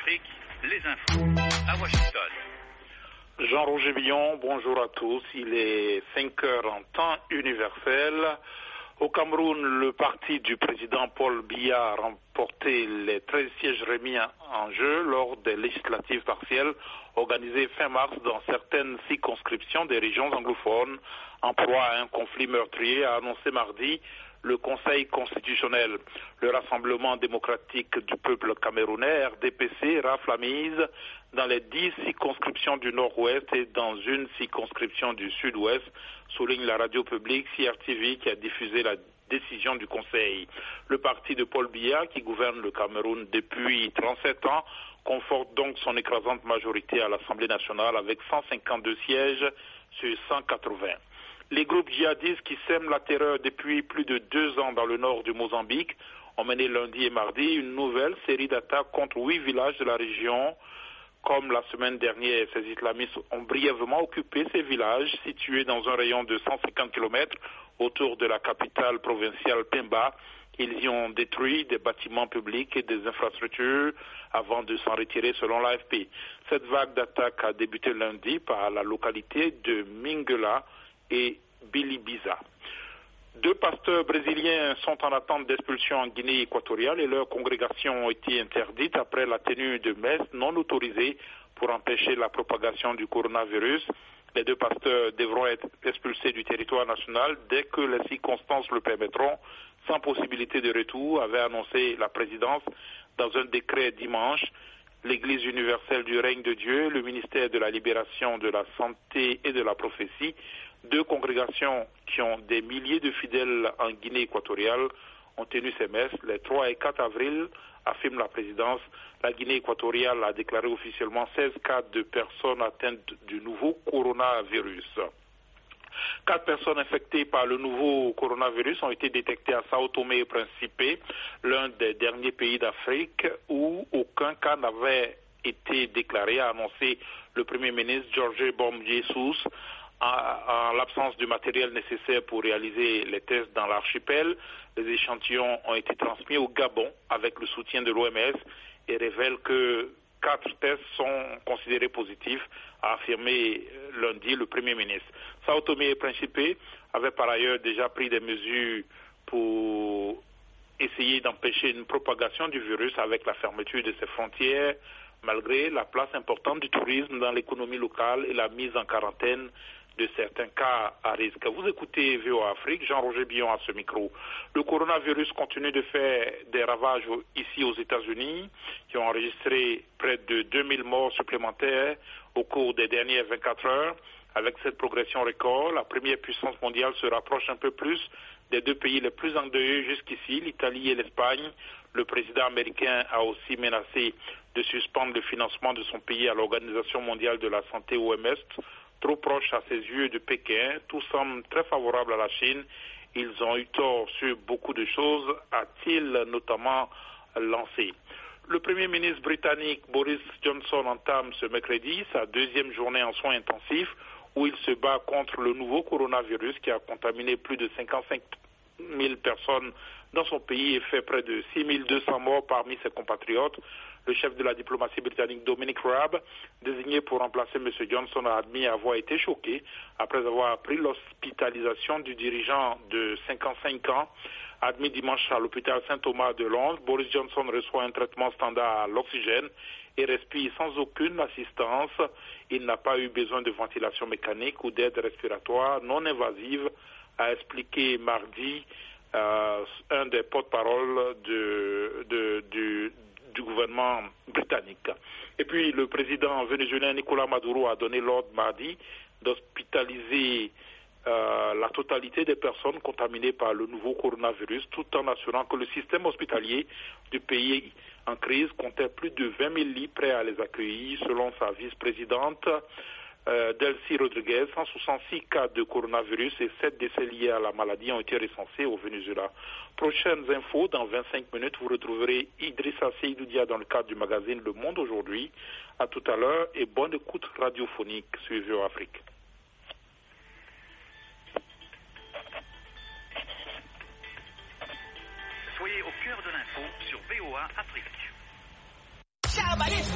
Afrique, les infos à Washington. Jean-Roger Billon, bonjour à tous. Il est 5 heures en temps universel. Au Cameroun, le parti du président Paul Biya a remporté les 13 sièges remis en jeu lors des législatives partielles organisées fin mars dans certaines circonscriptions des régions anglophones en proie à un conflit meurtrier, a annoncé mardi le Conseil constitutionnel. Le Rassemblement démocratique du peuple camerounais, RDPC, rafle la mise dans les 10 circonscriptions du nord-ouest et dans une circonscription du sud-ouest, souligne la radio publique CRTV qui a diffusé la décision du Conseil. Le parti de Paul Biya, qui gouverne le Cameroun depuis 37 ans, conforte donc son écrasante majorité à l'Assemblée nationale avec 152 sièges sur 180. Les groupes djihadistes qui sèment la terreur depuis plus de 2 ans dans le nord du Mozambique ont mené lundi et mardi une nouvelle série d'attaques contre 8 villages de la région. Comme la semaine dernière, ces islamistes ont brièvement occupé ces villages situés dans un rayon de 150 km autour de la capitale provinciale Pemba. Ils y ont détruit des bâtiments publics et des infrastructures avant de s'en retirer selon l'AFP. Cette vague d'attaques a débuté lundi par la localité de Minguela et Bilibiza. 2 pasteurs brésiliens sont en attente d'expulsion en Guinée équatoriale et leurs congrégations ont été interdites après la tenue de messes non autorisées pour empêcher la propagation du coronavirus. Les 2 pasteurs devront être expulsés du territoire national dès que les circonstances le permettront, sans possibilité de retour, avait annoncé la présidence dans un décret dimanche. L'Église universelle du règne de Dieu, le ministère de la libération, de la santé et de la prophétie, 2 congrégations qui ont des milliers de fidèles en Guinée équatoriale ont tenu ces messes les 3 et 4 avril, affirme la présidence. La Guinée équatoriale a déclaré officiellement 16 cas de personnes atteintes du nouveau coronavirus. 4 personnes infectées par le nouveau coronavirus ont été détectées à Sao Tomé et Principe, l'un des derniers pays d'Afrique où aucun cas n'avait été déclaré, a annoncé le Premier ministre Jorge Bom Jesus. En l'absence du matériel nécessaire pour réaliser les tests dans l'archipel, les échantillons ont été transmis au Gabon avec le soutien de l'OMS et révèlent que 4 tests sont considérés positifs, a affirmé lundi le Premier ministre. Sao Tomé et Principe avait par ailleurs déjà pris des mesures pour essayer d'empêcher une propagation du virus avec la fermeture de ses frontières, malgré la place importante du tourisme dans l'économie locale et la mise en quarantaine de certains cas à risque. Vous écoutez VOA Afrique, Jean-Roger Billon à ce micro. Le coronavirus continue de faire des ravages ici aux États-Unis, qui ont enregistré près de 2000 morts supplémentaires au cours des dernières 24 heures. Avec cette progression record, la première puissance mondiale se rapproche un peu plus des 2 pays les plus endeuillés jusqu'ici, l'Italie et l'Espagne. Le président américain a aussi menacé de suspendre le financement de son pays à l'Organisation mondiale de la santé OMS, trop proche à ses yeux de Pékin. Tout semble très favorable à la Chine. Ils ont eu tort sur beaucoup de choses, a-t-il notamment lancé. Le Premier ministre britannique Boris Johnson entame ce mercredi sa 2e journée en soins intensifs où il se bat contre le nouveau coronavirus qui a contaminé plus de 55 000 personnes dans son pays et fait près de 6 200 morts parmi ses compatriotes. Le chef de la diplomatie britannique Dominic Raab, désigné pour remplacer M. Johnson, a admis avoir été choqué après avoir appris l'hospitalisation du dirigeant de 55 ans. Admis dimanche à l'hôpital Saint-Thomas de Londres, Boris Johnson reçoit un traitement standard à l'oxygène et respire sans aucune assistance. Il n'a pas eu besoin de ventilation mécanique ou d'aide respiratoire non invasive, a expliqué mardi un des porte-parole du gouvernement britannique. Et puis le président vénézuélien Nicolás Maduro a donné l'ordre mardi d'hospitaliser la totalité des personnes contaminées par le nouveau coronavirus, tout en assurant que le système hospitalier du pays en crise comptait plus de 20 000 lits prêts à les accueillir, selon sa vice-présidente Delcy Rodriguez. 166 cas de coronavirus et 7 décès liés à la maladie ont été recensés au Venezuela. Prochaines infos, dans 25 minutes, vous retrouverez Idrissa Seydoudia dans le cadre du magazine Le Monde aujourd'hui. À tout à l'heure et bonne écoute radiophonique sur VOA Afrique. Soyez au cœur de l'info sur VOA Afrique.